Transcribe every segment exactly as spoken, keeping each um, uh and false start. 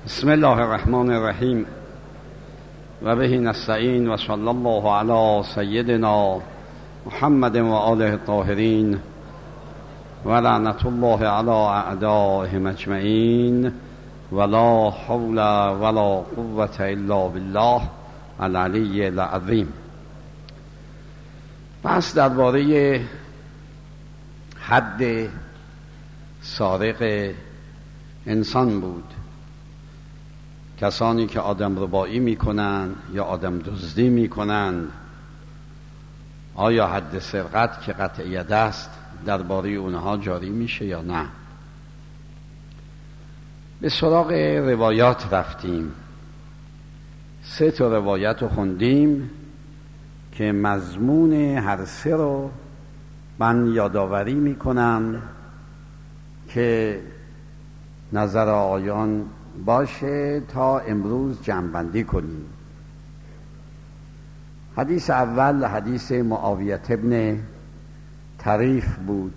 بسم الله الرحمن الرحیم و به نستعین و صلی الله علی سیدنا محمد و آله الطاهرین و لعنت الله علی اعدائهم اجمعین ولا حول ولا قوة الا بالله العلی العظیم. پس درباره حد سارق انسان بود. کسانی که آدم ربایی میکنند یا آدم دزدی میکنند، آیا حد سرقت که قطع ید است درباره اونها جاری میشه یا نه؟ به سراغ روایات رفتیم. سه تا روایت رو خوندیم که مضمون هر سه رو من یادآوری میکنم که نظر آیان باشه تا امروز جمع‌بندی کنیم. حدیث اول حدیث معاویه ابن طریف بود،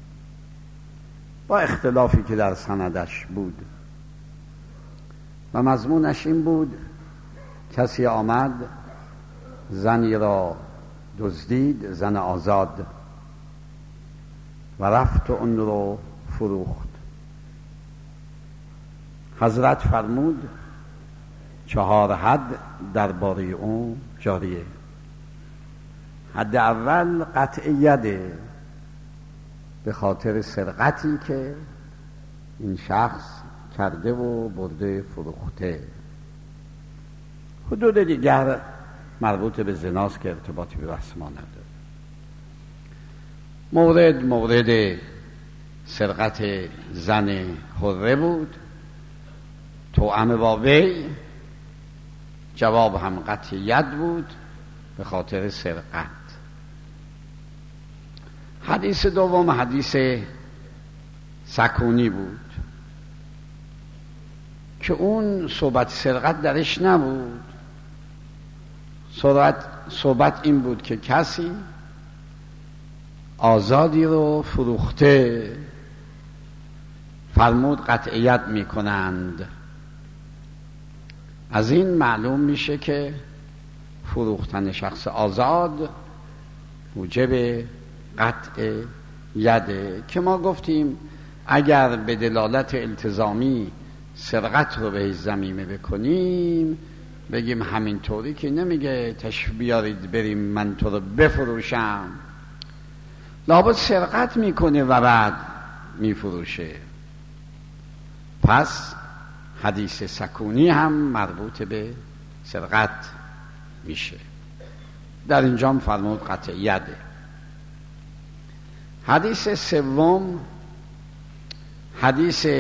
با اختلافی که در سندش بود، و مضمونش این بود: کسی آمد زنی را دزدید، زن آزاد، و رفت و اون رو فروخت. حضرت فرمود چهار حد درباره اون جاریه. حد اول قطع یده، به خاطر سرقتی که این شخص کرده و برده فروخته. حدود دیگر مربوط به زناست که ارتباطی به بحث ما نداره. مورد مورد سرقت زن حره بود، توأم با وی، جواب هم قطع ید بود به خاطر سرقت. حدیث دوم حدیث سکونی بود که اون صحبت سرقت درش نبود. صحبت, صحبت این بود که کسی آزادی رو فروخته، فرمود قطع ید می کنند. از این معلوم میشه که فروختن شخص آزاد موجب قطع یده، که ما گفتیم اگر به دلالت التزامی سرقت رو به ضمیمه بکنیم، بگیم همینطوری که نمیگه تشریف بیارید بریم من تو رو بفروشم، لابد سرقت میکنه و بعد میفروشه. پس حدیث سکونی هم مربوط به سرقت میشه. در اینجا فرمود قطع یده. حدیث سوم حدیث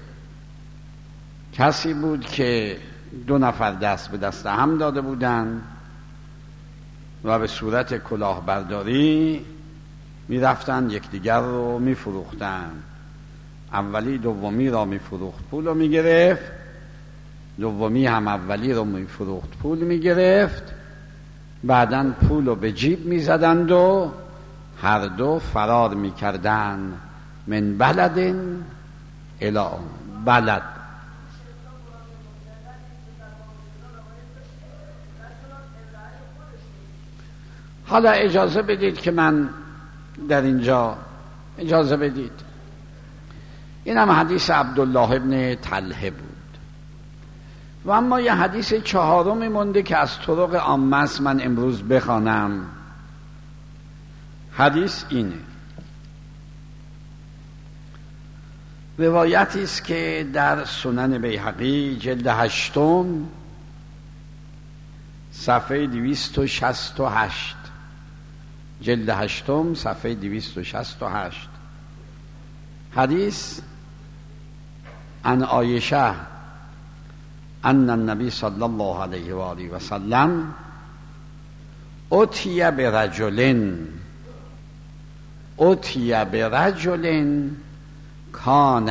کسی بود که دو نفر دست به دست هم داده بودند و به صورت کلاهبرداری میرفتند یکدیگر رو میفروختند. اولی دومی را میفروخت، پول رو میگرفت، دومی هم اولی رو میفروخت، پول میگرفت، بعدن پول رو به جیب میزدند و هر دو فرار میکردند من بلدن الی بلد. حالا اجازه بدید که من در اینجا اجازه بدید این هم حدیث عبدالله ابن طلحه بود. و اما یه حدیث چهارمی مونده که از طرق عامه است، من امروز بخوانم. حدیث اینه: روایتی است که در سنن بیهقی جلد هشتم صفحه دویست و شصت و هشت، جلد هشتم صفحه دویست و شصت و هشت، حدیث عن عایشه ان النبی صلی الله علیه و آله و سلم اتی برجل اتی برجل کان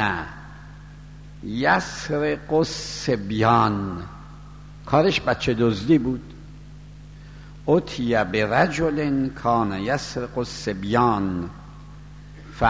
یسرق الصبیان، کارش بچه دزدی بود. اتی برجل کان یسرق الصبیان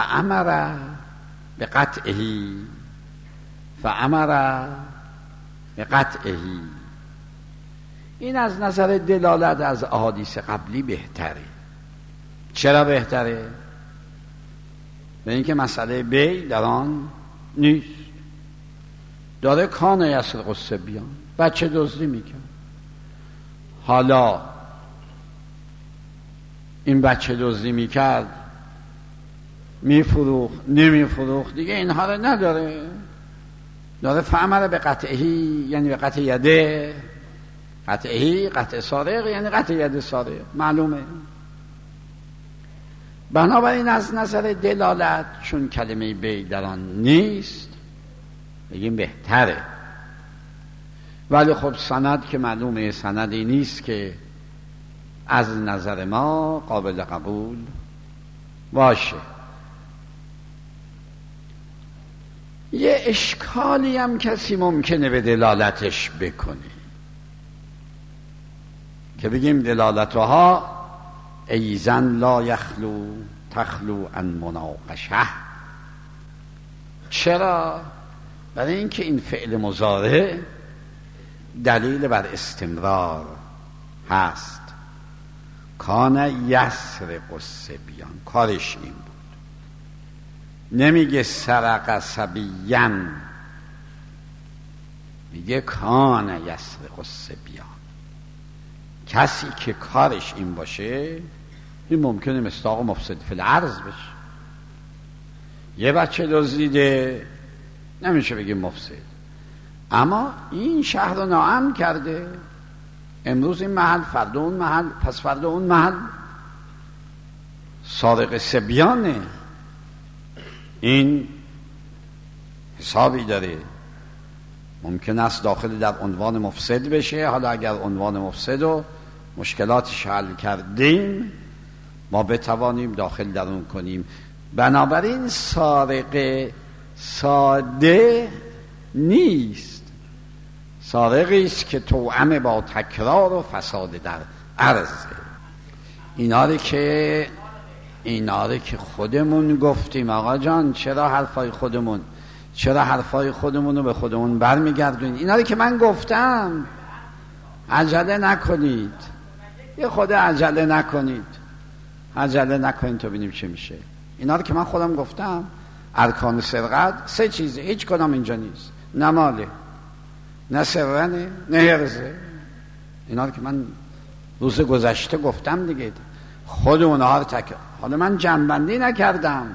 فامر بقطعه فامر به قطعهی. این از نظر دلالت از احادیث قبلی بهتره. چرا بهتره؟ به اینکه مسئله بی در آن نیست. داره کان یسرق الصبیان، بچه دزدی میکرد، حالا این بچه دزدی میکرد، میفروخت نمیفروخت، دیگه اینها رو نداره. داره فعمل به قطعهی، یعنی به قطع یده. قطعهی قطع سارق یعنی قطع ید سارق، معلومه. بنابراین از نظر دلالت چون کلمه بی در آن نیست بگیم بهتره. ولی خب سند که معلومه سندی نیست که از نظر ما قابل قبول باشه. یه اشکالی هم کسی ممکنه به دلالتش بکنه که بگیم دلالتها ایزن لا یخلو تخلو عن مناقشه. چرا؟ برای اینکه این فعل مضارع دلیل بر استمرار هست. کان یسرق الصبیان، کارش این بود. نمیگه سرق صبیان، میگه کان یسرق الصبیان. کسی که کارش این باشه این ممکنه مصداق مفسد فی الارض بشه. یه بچه دزدیده نمیشه بگیم مفسد، اما این شهر رو ناامن کرده. امروز این محل، فردا اون محل، پس فردا اون محل. سارق صبیانه، این حسابی داره. ممکن است داخل در عنوان مفسد بشه. حالا اگر عنوان مفسد و مشکلاتش حل کردیم ما بتوانیم داخل در اون کنیم. بنابراین سارق ساده نیست، سارقی است که توأم با تکرار و فساد در عرضه. اینا که اینا که خودمون گفتیم آقا جان، چرا حرفای خودمون چرا حرفای خودمون رو به خودمون برمیگردونید؟ اینا که من گفتم عجله نکنید، یه خود عجله نکنید عجله نکنید تا ببینیم چه میشه. اینا که من خودم گفتم ارکان سرقت سه چیزه، هیچ کدام اینجا نیست. نه ماله، نه سرنه، نه هرزه. اینا که من روز گذشته گفتم دیگه، خود اونها رو تک. حالا من جنبندی نکردم.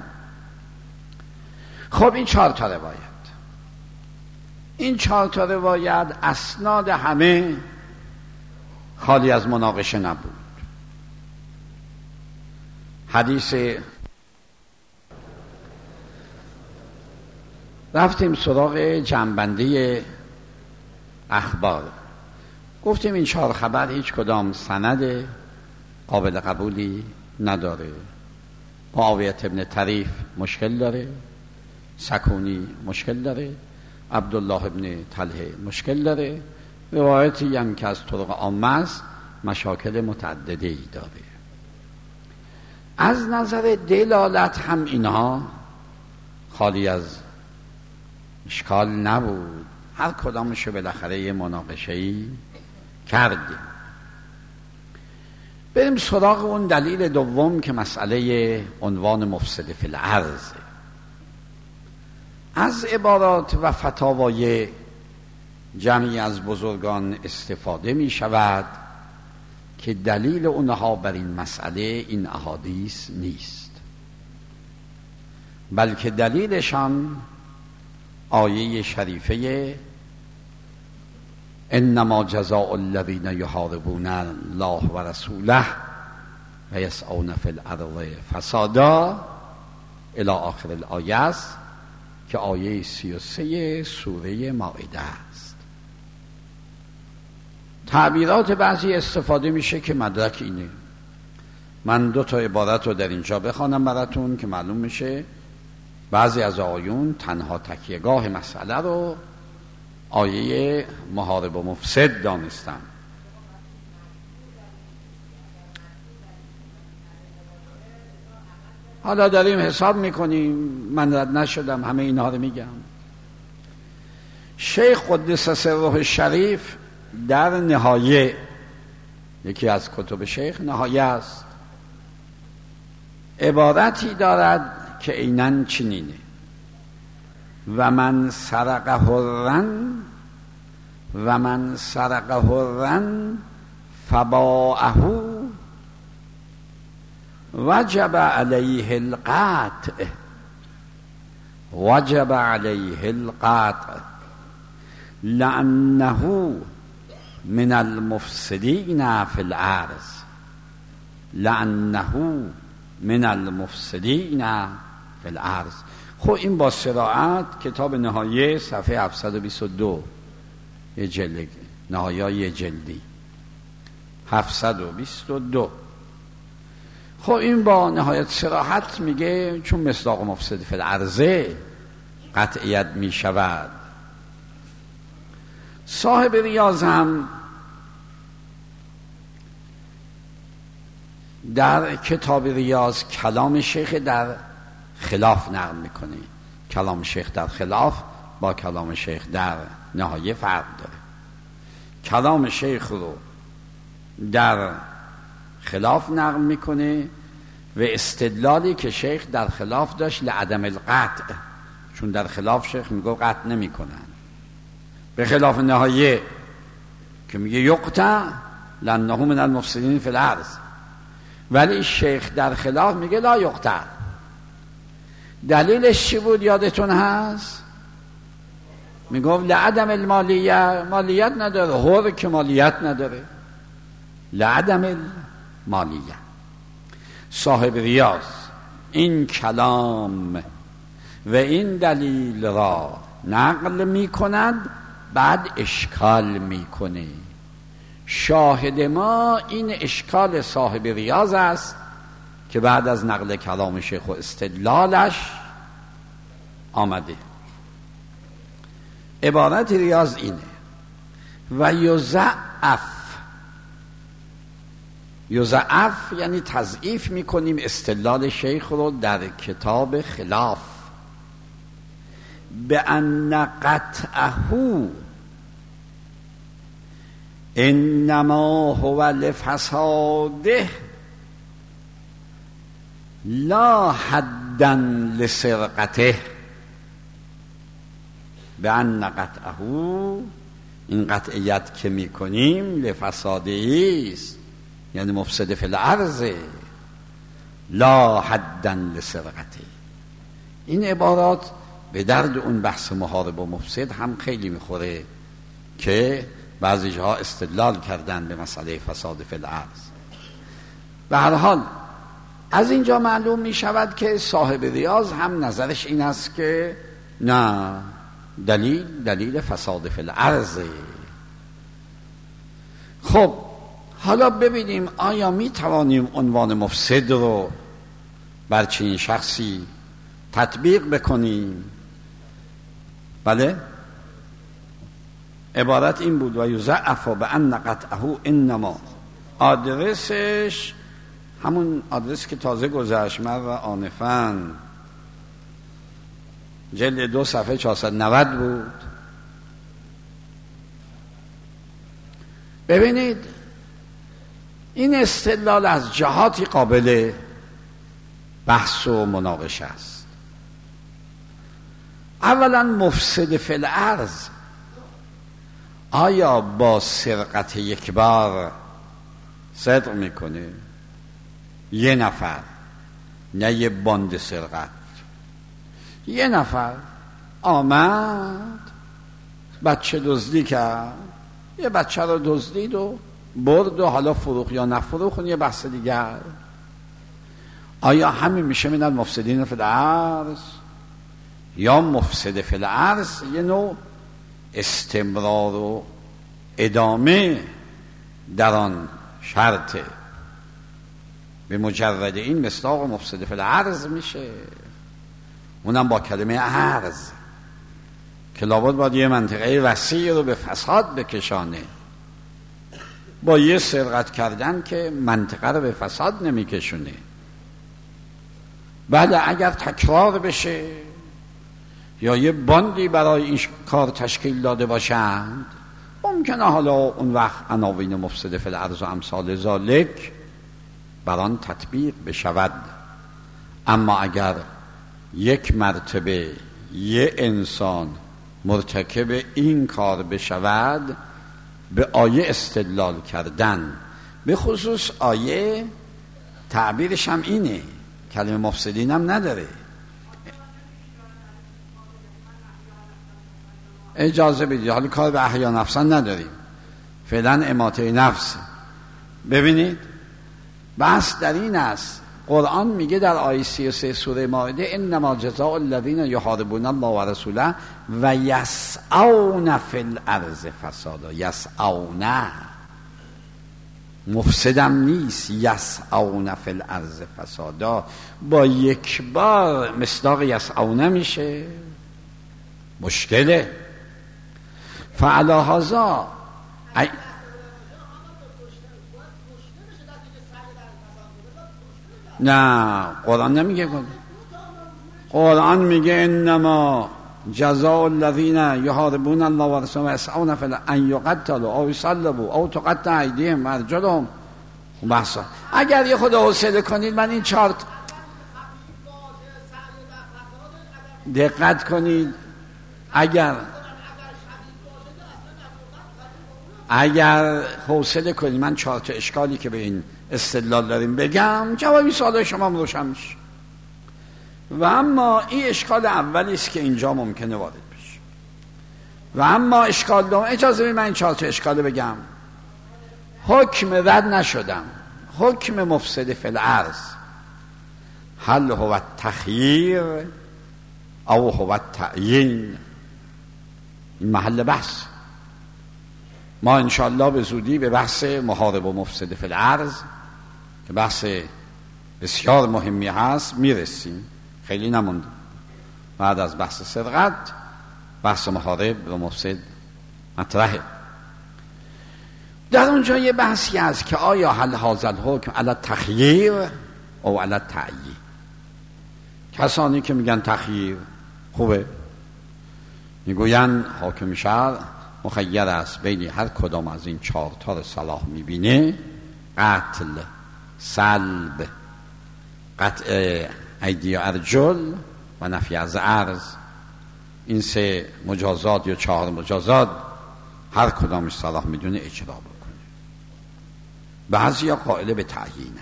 خب این چهار تا روایت این چهار تا روایت اسناد همه خالی از مناقشه نبود. حدیث رفتیم سراغ جنبندی اخبار. گفتیم این چهار خبر هیچ کدام سند قابل قبولی نداره. معاویه ابن طریف مشکل داره، سکونی مشکل داره، عبدالله ابن طلحه مشکل داره، روایتی هم که از طرق عامه است مشاکل متعدده ای داره. از نظر دلالت هم اینها خالی از اشکال نبود. هر کدامشو بالاخره یه مناقشه‌ای کردیم. بریم سراغ اون دلیل دوم که مسئله عنوان مفسد فی الارض. از عبارات و فتاوای جمعی از بزرگان استفاده می شود که دلیل اونها بر این مسئله این احادیث نیست، بلکه دلیلشان آیه شریفه انما جزاء الذین یحاربون الله و رسوله و یسعون فی الارض فسادا الی آخر الآیه است که آیه سی و سه سوره مائده است. تعبیرات بعضی استفاده میشه که مدرک اینه. من دو تا عبارت رو در اینجا بخوانم براتون که معلوم میشه بعضی از آیون تنها تکیهگاه مسئله رو آیه محارب و مفسد دانستن. حالا داریم حساب میکنیم، من رد نشدم، همه اینها رو میگم. شیخ قدس سره شریف در نهایه، یکی از کتب شیخ نهایه است، عبارتی دارد که عیناً چنینه: و من سرق حرن و من سرق حرن فباعه وجب علیه القطع وجب علیه القطع لأنه من المفسدین فی الارض لأنه من المفسدین فی الارض. خب این با صراحت کتاب نهایه صفحه هفتصد و بیست و دو، یه جلد نهایه، یه جلدی هفتصد و بیست و دو. خب این با نهایت صراحت میگه چون مصداق مفسد فی الارض قطعیت میشود. صاحب ریاض هم در کتاب ریاض کلام شیخ در خلاف نقل میکنه. کلام شیخ در خلاف با کلام شیخ در نهایه فرق داره. کلام شیخ رو در خلاف نقل میکنه و استدلالی که شیخ در خلاف داشت لعدم القطع، چون در خلاف شیخ میگه قطع نمیکنن، به خلاف نهایه که میگه یقطع لانه من المفسدین فی الارض، ولی شیخ در خلاف میگه لا یقطع. دلیلش چی بود یادتون هست؟ میگفت لعدم المالیه، مالیت نداره، هور که مالیت نداره، لعدم المالیه. صاحب ریاض این کلام و این دلیل را نقل میکند، بعد اشکال میکنه. شاهد ما این اشکال صاحب ریاض است که بعد از نقل کلام شیخ و استدلالش آمده. عبارت ریاض اینه: و یضعف. یضعف یعنی تضعیف میکنیم استدلال شیخ رو در کتاب خلاف. به ان قطعه انما هو لفساده لا حدا لسرقته. به ان قطعه، این قطعیت که میکنیم لفساده است، یعنی مفسد فی الارض، لا حدا لسرقته. این عبارات به درد اون بحث محارب و مفسد هم خیلی میخوره که بعضی جاها استدلال کردن به مسئله فساد فی الارض. به هر حال از اینجا معلوم می شود که صاحب ریاض هم نظرش این است که نه، دلیل دلیل فساد فی الارض. خب حالا ببینیم آیا می توانیم عنوان مفسد رو بر چنین شخصی تطبیق بکنیم؟ بله، عبارت این بود: و یضعف بان قطعه انما. آدرسش همون آدرس که تازه گذشت، مر آنفاً، جلد دو صفحه چهارصد و نود بود. ببینید این استدلال از جهاتی قابل بحث و مناقشه است. اولا مفسد فی الارض آیا با سرقت یک بار صدق میکنه؟ یه نفر، نه یه باند سرقت. یه نفر آمد بچه دزدی کرد، یه بچه رو دزدید و برد و حالا فروخ یا نفروخ یه بحث دیگر. آیا همین میشه من المفسدین فی الارض؟ یا مفسد فی الارض یه نوع استمرار و ادامه در آن شرطه، به مجرد این مصداق مفسد فی الارض میشه، اونم با کلمه ارض که لابد باید یه منطقه وسیع رو به فساد بکشانه. با یه سرقت کردن که منطقه رو به فساد نمیکشونه. بله اگر تکرار بشه یا یه باندی برای این کار تشکیل داده باشند، ممکنه حالا اون وقت عناوین مفسد فی الارض و امثال ذالک بر آن تطبیق بشود. اما اگر یک مرتبه یه انسان مرتکب این کار بشود، به آیه استدلال کردن، به خصوص آیه تعبیرش هم اینه، کلمه مفسدین هم نداره، اجازه بدید حالا کار به احیا نفسان نداریم، فعلا اماته نفس. ببینید بحث در این است، قرآن میگه در آیه سی و سه سوره مائده انما جزاء الذین یحاربون الله و رسوله و یسعون فی الارض فسادا. یسعون مفسدم نیست، یسعون فی الارض فسادا با یک بار مصداق یسعون میشه، مشکله. فعلی هذا ای... نه قرآن نمیگه، قرآن میگه انما جزاء الذین یحاربون الله و رسوله و یسعون فی الارض ان یقتلوا او یصلبوا او تقطع ایدیهم و ارجلهم. بحثا اگر یه خود حوصله کنید، من این چارت دقت کنید، اگر اگر حوصله کنید من چهار تا اشکالی که به این استدلال داریم بگم، جوابی سوال شما روشن میشه. و اما این اشکال اولی است که اینجا ممکنه وارد بشه، و اما اشکال دوم، اجازه بدید من این چهار تا اشکال بگم. حکم رد نشدم، حکم مفسد فی الارض هل هو التخییر او هو التعیین، این محل بحث. ما انشاءالله به زودی به بحث محارب و مفسد فی الارض که بحث بسیار مهمی هست میرسیم، خیلی نمونده. بعد از بحث سرقت بحث محارب و مفسد مطرحه. در اونجا یه بحثی هست که آیا هل هذا الحکم علی التخییر او علی التعیین. کسانی که میگن تخییر خوبه، میگوین حاکم شهر مخیر است بین هر کدام از این چهار تا رو صلاح میبینه، قتل، سلب، قطع ایدی و ارجل و نفی از ارض. این سه مجازات یا چهار مجازات هر کدامش صلاح میدونه اجرا بکنه. بعضی ها قائل به تعیینه،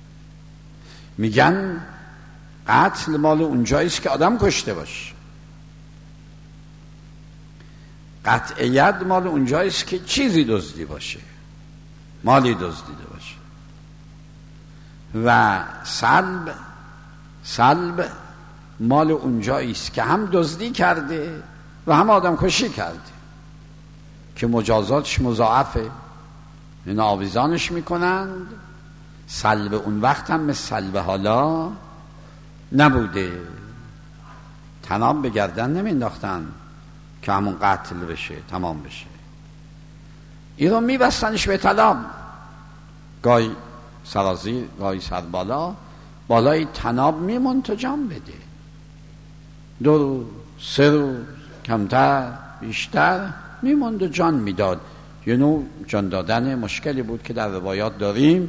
میگن قتل مال اونجاییست که آدم کشته باشه، قطع ید مال اونجاییست که چیزی دزدی باشه، مالی دزدیده باشه، و سلب سلب مال اونجاییست که هم دزدی کرده و هم آدم کشی کرده، که مجازاتش مضاعفه، این آویزانش میکنند. سلب اون وقت هم مثل سلب حالا نبوده، طناب به گردن نمینداختن که همون قتل بشه، تمام بشه. این رو میبستنش به طناب، گاهی سرازیر گاهی سر بالا، بالای طناب میمون تا جان بده، دو روز سه روز کمتر بیشتر میموند و جان میداد. یه نوع جان دادن مشکلی بود که در روایات داریم،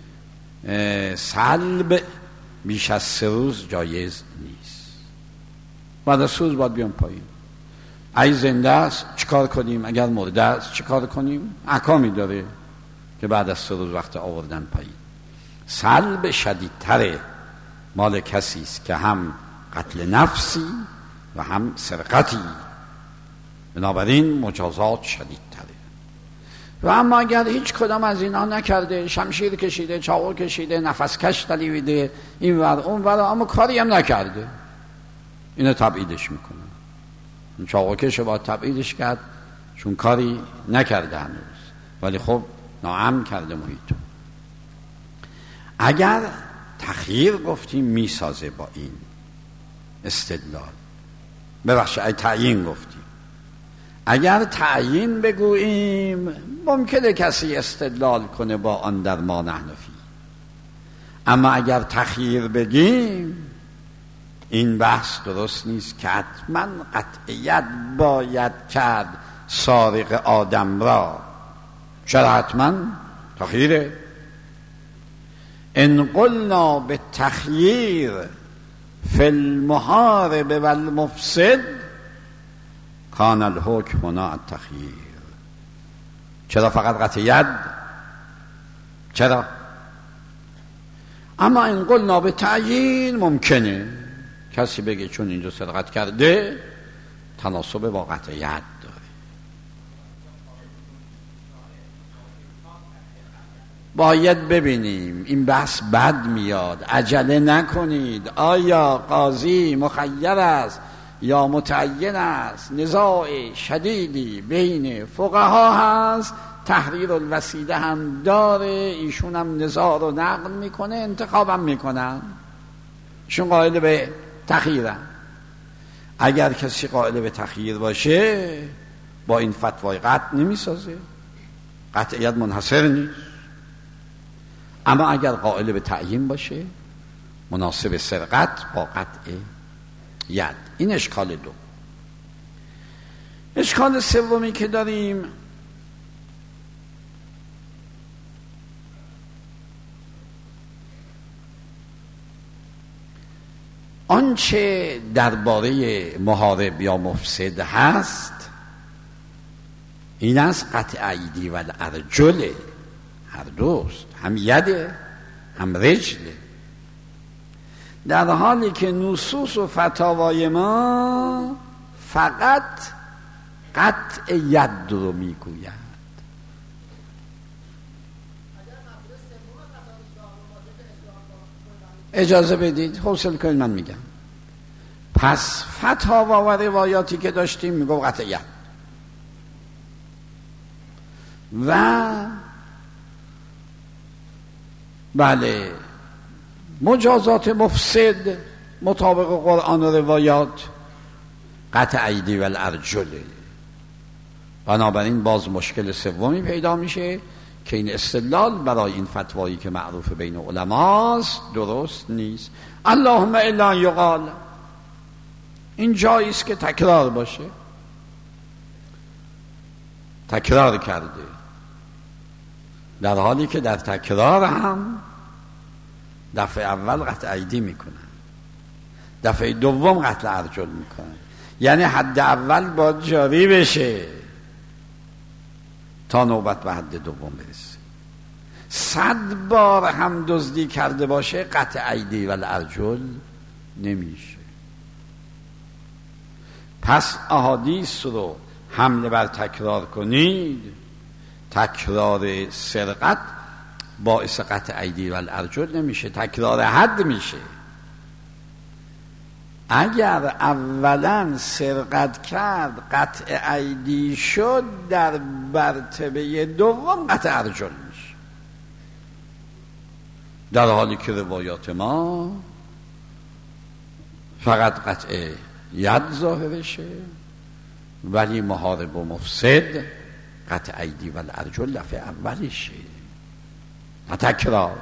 سلب بیش از سه روز جایز نیست، بعد از سه روز باید بیان پایین. ای زنده است چیکار کنیم، اگر مرده است چیکار کنیم، احکامی داره که بعد از سه روز وقت آوردن پایین. سلب شدیدتره، مال کسی است که هم قتل نفسی و هم سرقتی، بنابراین مجازات شدیدتره. و اما اگر هیچ کدام از اینا نکرده، شمشیر کشیده، چاقو کشیده، نفس کش دلیده این ور اون ور، اما کاری هم نکرده، اینو تبعیدش میکنه. این چاقو کش باید تبعیدش کرد چون کاری نکرده هنوز، ولی خب ناامن کرده محیطو. اگر تخییر گفتیم میسازه با این استدلال، ببخشید ای تعیین گفتیم، اگر تعیین بگوییم ممکنه کسی استدلال کنه با آن در ما نحن فی. اما اگر تخییر بگیم این بحث درست نیست که حتما قطعیت باید کرد سارق آدم را. چرا حتما؟ تخییره. ان قلنا به تخییر فی المحارب و المفسد کان الحکم هنا التخییر. چرا فقط قطعیت؟ چرا؟ اما این قلنا به تعیین ممکنه کسی بگه چون اینجا سرقت کرده تناسب با قطعیت داره. باید ببینیم این بحث بد میاد، عجله نکنید. آیا قاضی مخیر است یا متعین است؟ نزاع شدیدی بین فقها هست، تحریر الوسیله هم داره، ایشون هم نزاع رو نقل میکنه، انتخابم میکنن، ایشون قائل به تخییرن. اگر کسی قائل به تخییر باشه با این فتوای قطع نمیسازه، قطعیت منحصر نیست. اما اگر قائل به تعیین باشه مناسب سرقت با قطع ید. این اشکال دو. اشکال سومی که داریم آنچه درباره محارب یا مفسد هست این از قطع ایدی و الارجل، هر دوست، هم یده هم رجله، در حالی که نصوص و فتاوای ما فقط قطع ید رو میگوید. اجازه بدید حوصله کنید من میگم. پس فتاوا و روایاتی که داشتیم میگو قطع ید و بله مجازات مفسد مطابق قرآن و روایات قطع ایدی و الارجل. بنابراین باز مشکل سومی پیدا میشه که این استدلال برای این فتوایی که معروف بین علماست درست نیست. اللهم الا یقال، این جایی است که تکرار باشه، تکرار کرده، در حالی که در تکرار هم دفعه اول قطع ایدی میکنن، دفعه دوم قطع ارجل میکنن. یعنی حد اول باید جاری بشه تا نوبت به حد دوم برسه. صد بار هم دزدی کرده باشه قطع ایدی و الارجل نمیشه. پس احادیث رو حمله بر تکرار کنید، تکرار سرقت باعث قطع ایدی و الارجل نمیشه، تکرار حد میشه. اگر اولا سرقت کرد قطع ایدی شد، در مرتبه دوم قطع ارجل میشه، در حالی که روایات ما فقط قطع ید ظاهرشه، ولی محارب و مفسد قطع ایدی و الارجل دفعه اولیشه، نه تکرار.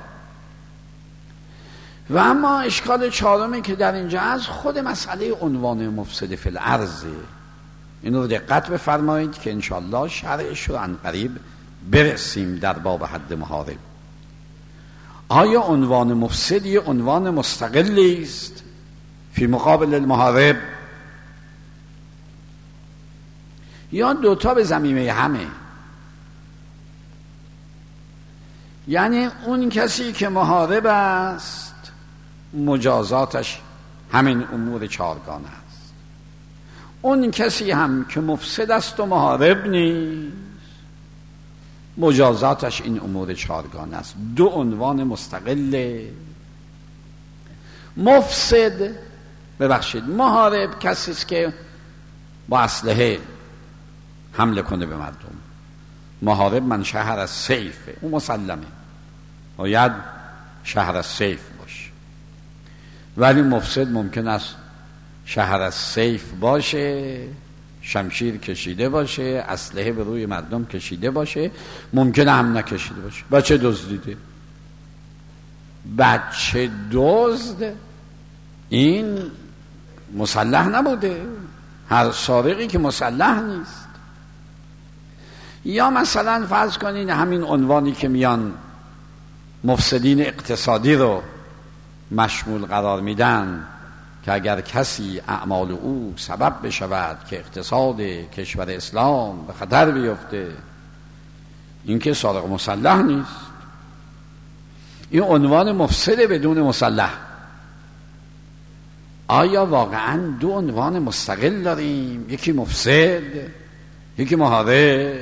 و اما اشکال چهارمی که در اینجا از خود مسئله عنوان مفسد فی الارض، این رو دقت بفرمایید که انشاءالله شرحش رو عنقریب برسیم در باب حد محارب. آیا عنوان مفسد یه عنوان مستقلی است فی مقابل المحارب یا دوتا به ضمیمه همه؟ یعنی اون کسی که محارب است مجازاتش همین امور چارگانه است، اون کسی هم که مفسد است و محارب نیست مجازاتش این امور چارگانه است. دو عنوان مستقل. مفسد ببخشید محارب کسی است که با اسلحه حمله کنه به مردم. محارب من شهر از سیفه، اون مسلمه، باید شهر از سیف باشه. ولی مفسد ممکن است شهر از سیف باشه، شمشیر کشیده باشه، اسلحه به روی مردم کشیده باشه، ممکن هم نکشیده باشه. بچه دزدیده، بچه دزد این مسلح نبوده، هر سارقی که مسلح نیست. یا مثلا فرض کنین همین عنوانی که میان مفسدین اقتصادی رو مشمول قرار میدن که اگر کسی اعمال او سبب بشود که اقتصاد کشور اسلام به خطر بیفته، این که سارق مسلح نیست، این عنوان مفسد بدون مسلح. آیا واقعا دو عنوان مستقل داریم؟ یکی مفسد، یکی محارب؟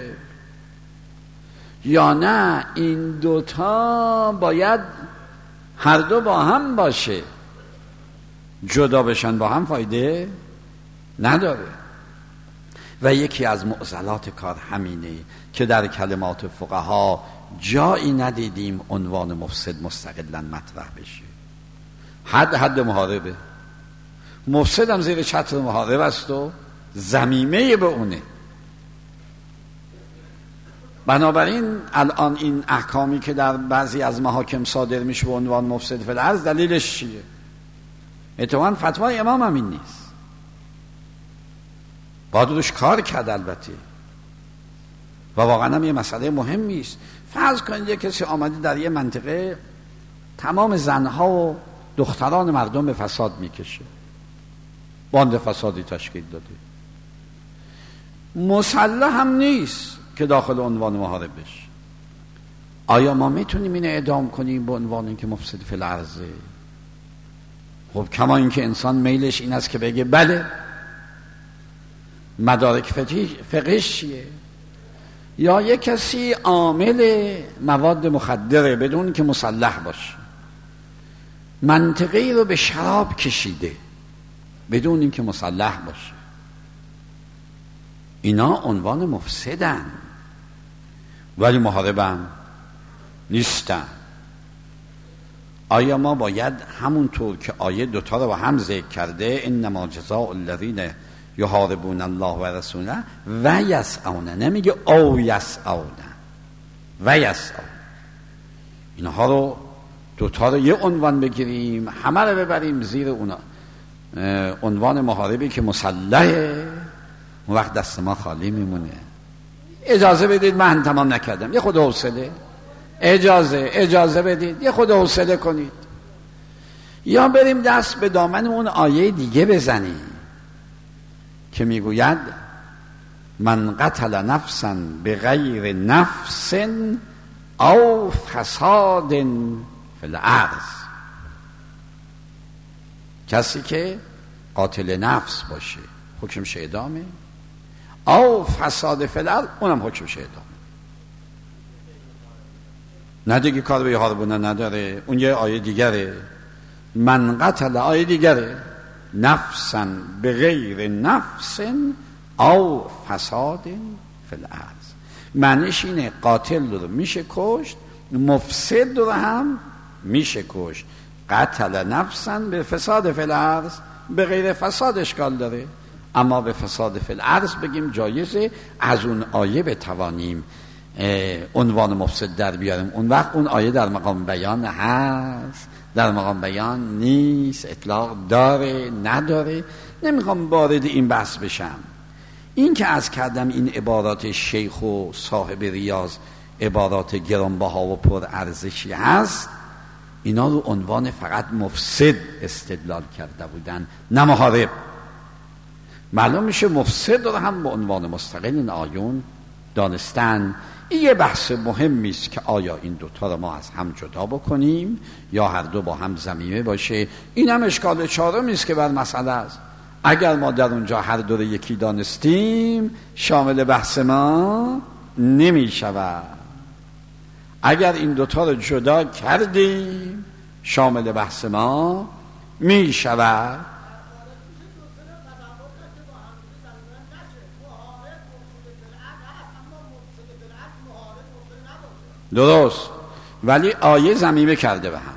یا نه این دوتا باید هر دو با هم باشه؟ جدا بشن با هم فایده نداره. و یکی از معضلات کار همینه که در کلمات فقها جایی ندیدیم عنوان مفسد مستقلا مطرح بشه. حد حد محاربه، مفسد هم زیر چتر محارب است و ضمیمه به اونه. بنابراین الان این احکامی که در بعضی از محاکم صادر میشه به عنوان مفسد فی الارض، دلیلش چیه؟ اتفاقاً فتوای امام هم این نیست، باید روش کار کرد البته، و واقعا هم یه مسئله مهمی است. فرض کنید یه کسی آمده در یه منطقه تمام زنها و دختران مردم به فساد میکشه، باند فسادی تشکیل داده، مسلح هم نیست که داخل عنوان محارب بشه. آیا ما میتونیم اینو اعدام کنیم به عنوان اینکه مفسد فی الارض؟ خب کما اینکه انسان میلش این است که بگه بله، مدارک فقهش چیه؟ یا یک کسی عامل مواد مخدره بدون که مسلح باشه، منطقه‌ای رو به شراب کشیده بدون اینکه مسلح باشه، اینا عنوان مفسدن ولی محاربن نیستن. آیا ما باید همونطور که آیه دوتا رو با هم ذکر کرده، انما جزاء الذین یحاربون الله و رسوله و یسعون، نمیگه او یسعون، و یسعون، اینها رو دوتا رو یه عنوان بگیریم، همه رو ببریم زیر اونا عنوان محاربی که مسلحه، اون وقت دست ما خالی میمونه. اجازه بدید، من تمام نکردم، یه خود حوصله، اجازه اجازه بدید، یه خود حوصله کنید، یا بریم دست به دامن اون آیه دیگه بزنیم که میگوید من قتل نفسا بغیر نفس او فساد فی الارض، کسی که قاتل نفس باشه حکمش اعدامه، او فساد فی الارض اونم حکمش اعدامه. نه دیگه کار به یحاربونه نداره، اون یه آیه دیگره، من قتل آیه دیگره، نفسا بغیر نفس او فساد فی الارض، معنیش اینه قاتل رو میشه کشت، مفسد رو هم میشه کشت. قتل نفسا به فساد فی الارض، به غیر فساد اشکال داره، اما به فساد فی الارض بگیم جایزه. از اون آیه بتوانیم عنوان مفسد در بیاریم، اون وقت اون آیه در مقام بیان هست، در مقام بیان نیست، اطلاق داره نداره. نمیخوام وارد این بحث بشم. این که از کردم این عبارات شیخ و صاحب ریاض عبارات گرانبها و پر ارزشی هست، اینا رو عنوان فقط مفسد استدلال کرده بودن، نه محارب. معلوم میشه مفسد رو هم به عنوان مستقل این آیون دانستن. این یه بحث مهمی است که آیا این دوتا رو ما از هم جدا بکنیم یا هر دو با هم ضمیمه باشه. این هم اشکال چهارمی است که بر مسئله است. اگر ما در اونجا هر دو رو یکی دانستیم شامل بحث ما نمی شود. اگر این دوتا رو جدا کردیم شامل بحث ما می شود. درست، ولی آیه ضمیمه کرده به هم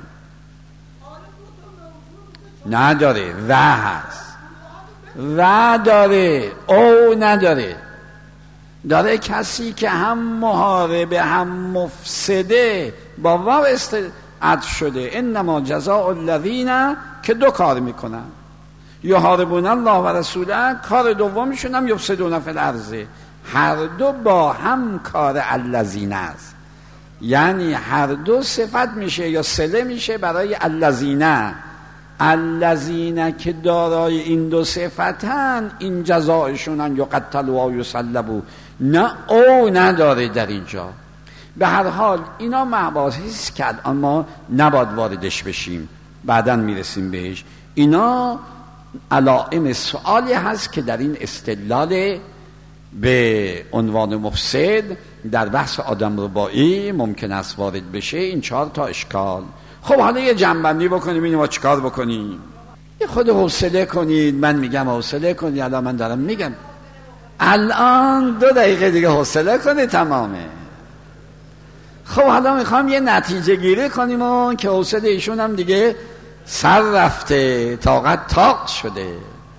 نداره، و هست، و داره، او نداره، داره کسی که هم محاربه هم مفسده با واو استعد شده، انما جزاء الذین، که دو کار میکنن، یحاربون الله و رسوله، کار دومشون هم یفسدون فی الارض. هر دو با هم کار الذین است، یعنی هر دو صفت میشه یا صله میشه برای الذین. الذین که دارای این دو صفتن این جزایشونن یقتلوا و یصلبوا، نه او نداره در اینجا. به هر حال اینا مباحثی است که الان ما نباید واردش بشیم، بعداً میرسیم بهش. اینا علائم سوالی هست که در این استدلال به عنوان مفسد در بحث آدمربایی ممکن است وارد بشه. این چهار تا اشکال. خب حالا یه جنبندی بکنیم، اینو ما چیکار بکنیم؟ یه خود حوصله کنید، من میگم حوصله کنید، الان من دارم میگم الان دو دقیقه دیگه حوصله کنید تمامه. خب حالا میخوام یه نتیجه گیری کنیم و که حوصله ایشون هم دیگه سر رفته، طاقت طاق شده،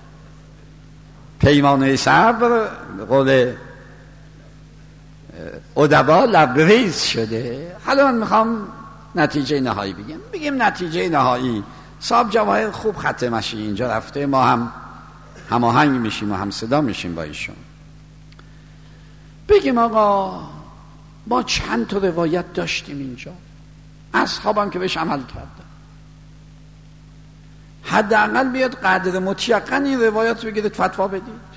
پیمانه صبر قول ادبا لبریز شده. حالا من میخوام نتیجه نهایی بگیم. بگیم نتیجه نهایی صاحب جواهر خوب خط مشی اینجا رفته، ما هم هماهنگ میشیم و هم صدا میشیم با ایشون. بگیم آقا ما چند تا روایت داشتیم اینجا، اصحابم که بهش عمل کردن، حداقل بیاد قدر متیقن این روایت بگیرید فتوا بدید.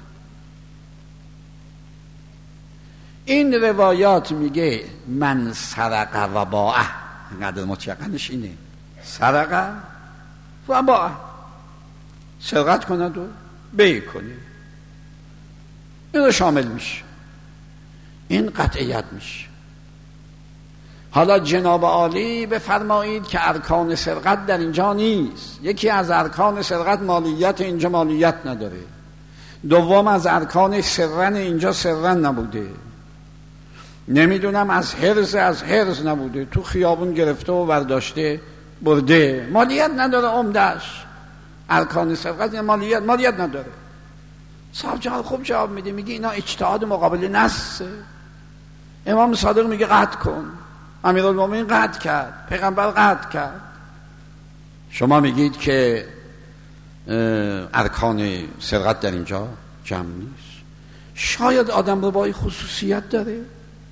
این روایات میگه من سرق و باعه، قدر متیقنش اینه، سرق و باعه، سرقت کند و بیع کنه، این رو شامل میشه، این قطعیت میشه. حالا جناب عالی بفرمایید که ارکان سرقت در اینجا نیست. یکی از ارکان سرقت مالیت، اینجا مالیت نداره. دوم از ارکان سرن، اینجا سرن نبوده. نمیدونم از حرز، از حرز نبوده، تو خیابون گرفته و برداشته برده، مالیت نداره. عمدش ارکان سرقت مالیت مالیت نداره. صاحب جواب خوب جواب میده، میگه اینا اجتهاد مقابل نص. امام صادق میگه قطع کن، امیرالمومنین قطع کرد، پیغمبر قطع کرد. شما میگید که ارکان سرقت در اینجا جمع نیست. شاید آدم رو با خصوصیت داره،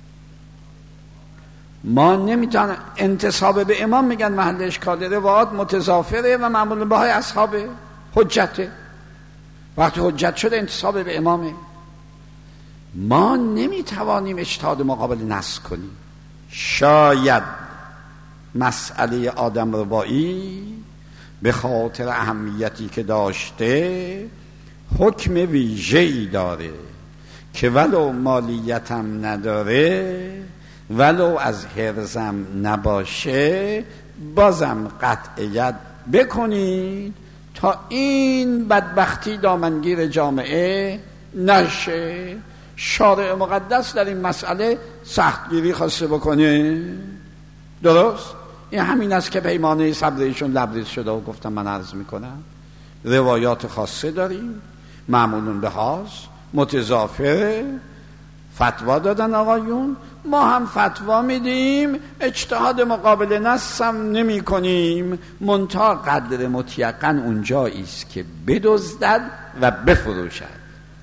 ما نمیتونم انتصاب به امام میگن محل اشکال، روایات متضافره و معمول بهای اصحابه، حجته. وقتی حجت شده انتصاب به امامه. ما نمیتوانیم اجتهاد مقابل نص کنیم. شاید مسئله آدم ربایی به خاطر اهمیتی که داشته حکم ویژه‌ای داره که ولو مالیتم نداره، ولو از حرزم نباشه، بازم قطعیت بکنید تا این بدبختی دامنگیر جامعه نشه. شارع مقدس در این مسئله سختگیری خواسته بکنه. درست؟ این همین است که پیمانه صبر ایشون لبریز شده و گفتم من عرض میکنم روایات خاصه داریم، معمولون به هاست، متضافره، فتوا دادن آقایون، ما هم فتوا میدیم، اجتهاد مقابل نص هم نمی کنیم. منتها قدر متیقن اونجایی است که بدزدد و بفروشد.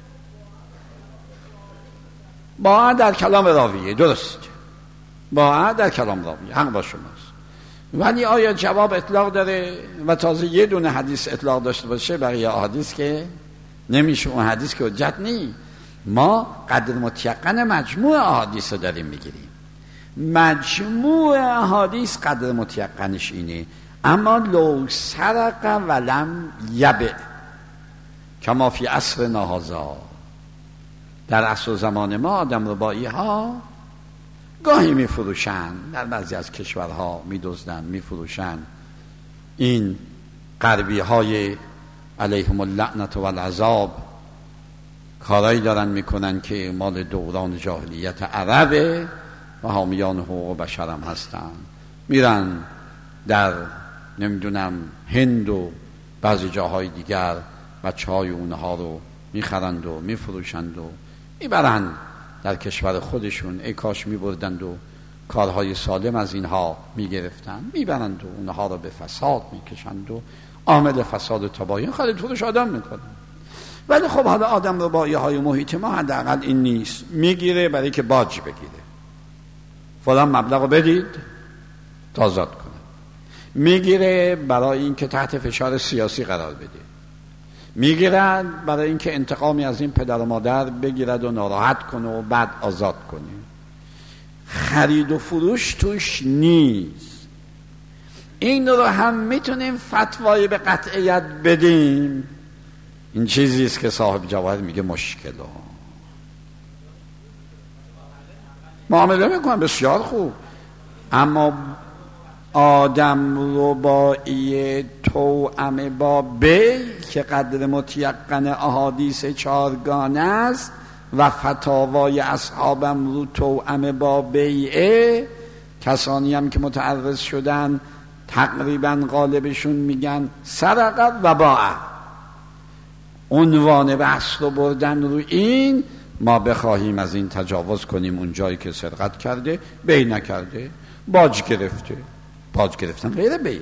با در کلام راویه، درست، با در کلام راویه، حق با شماست. ولی آیا جواب اطلاق داره و تازه یه دونه حدیث اطلاق داشته باشه بقیه حدیث که نمیشه، اون حدیث که حجت نی. ما قدر متیقن مجموع احادیث رو داریم میگیریم. مجموع احادیث قدر متیقنش اینه. اما لو سرق ولم یبع کما فی عصر نهازا، در عصر زمان ما آدم ربایی ها گاهی میفروشن، در بعضی از کشورها میدزدن میفروشن. این غربی های علیهم اللعنت و العذاب کارایی دارن میکنن که مال دوران جاهلیت عربه و حامیان حقوق بشر هم هستن. میرن در نمیدونم هند و بعضی جاهای دیگر بچه های اونها رو میخرند و میفروشند و میبرند در کشور خودشون. ای کاش میبردند و کارهای سالم از اینها میگرفتن، میبرند و اونها رو به فساد میکشند و عامل فساد و تباین خرید فروش آدم میکنن. ولی خب حالا آدم رو با های محیط ما حداقل این نیست، میگیره برای که باج بگیره، فلان مبلغ رو بدید تا آزاد کنه، میگیره برای اینکه تحت فشار سیاسی قرار بده، میگیرد برای اینکه انتقامی از این پدر و مادر بگیرد و ناراحت کنه و بعد آزاد کنه. خرید و فروش توش نیست. این رو هم میتونیم فتوای به قطعیت بدیم. این چیزی است که صاحب جواهر میگه مشکل ها. معامله میکنن بسیار خوب، اما آدم ربایی توأم با بی که قدر متیقن احادیث چارگانه است و فتاوای اصحابم رو توأم با بیعه، کسانی هم که متعرض شدن تقریبا غالبشون میگن سرقه و باع. عنوان بحث رو بردن رو این، ما بخواهیم از این تجاوز کنیم اون جایی که سرقت کرده، بیع نکرده، باج گرفته. باج گرفتن غیر بیعه،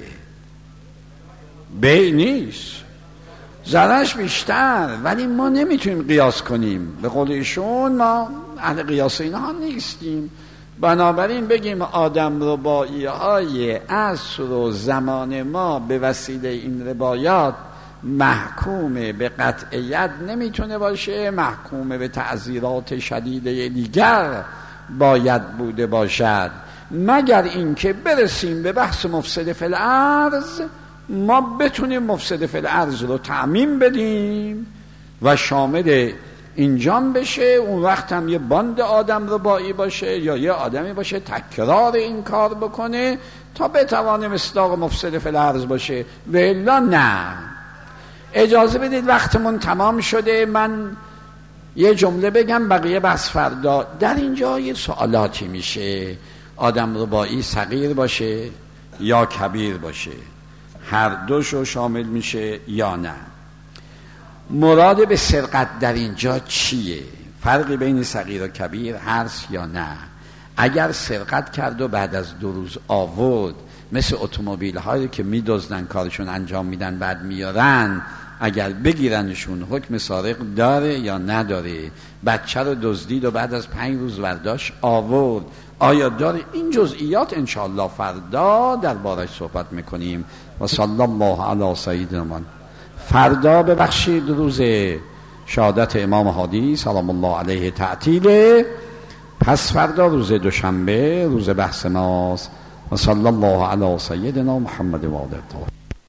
بیع نیست، ضررش بیشتر، ولی ما نمیتونیم قیاس کنیم. به قول ایشون ما اهل قیاس اینها نیستیم. بنابراین بگیم آدم ربایی های عصر و زمان ما به وسیله این روایات محکوم به قطعیت نمیتونه باشه، محکوم به تعزیرات شدیده دیگر باید بوده باشد، مگر اینکه برسیم به بحث مفسد فی الارض، ما بتونیم مفسد فی الارض رو تعمیم بدیم و شامل اینجام بشه. اون وقت هم یه باند آدم ربایی باشه یا یه آدمی باشه تکرار این کار بکنه تا بتوانه مصداق مفسد فی الارض باشه، و الا نه. اجازه بدید وقتمون تمام شده، من یه جمله بگم بقیه بس فردا. در اینجا یه سوالاتی میشه، آدم ربایی صغیر باشه یا کبیر باشه، هر دوشو شامل میشه یا نه؟ مراد به سرقت در اینجا چیه؟ فرقی بین صغیر و کبیر هست یا نه؟ اگر سرقت کرد و بعد از دو روز آورد، مثل اتومبیل هایی که میدزدن کارشون انجام میدن بعد میارن، اگر بگیرنشون حکم سارق داره یا نداره؟ بچه رو دزدید و بعد از پنج روز برداشت آورد، آیا داره؟ این جزئیات انشاءالله فردا در بارش صحبت میکنیم. و صلی الله علی سیدنا محمد. فردا ببخشید روز شهادت امام هادی سلام الله علیه تعطیله، پس فردا روز دوشنبه روز بحث ماست. و صلی الله علی سیدنا محمد و آله.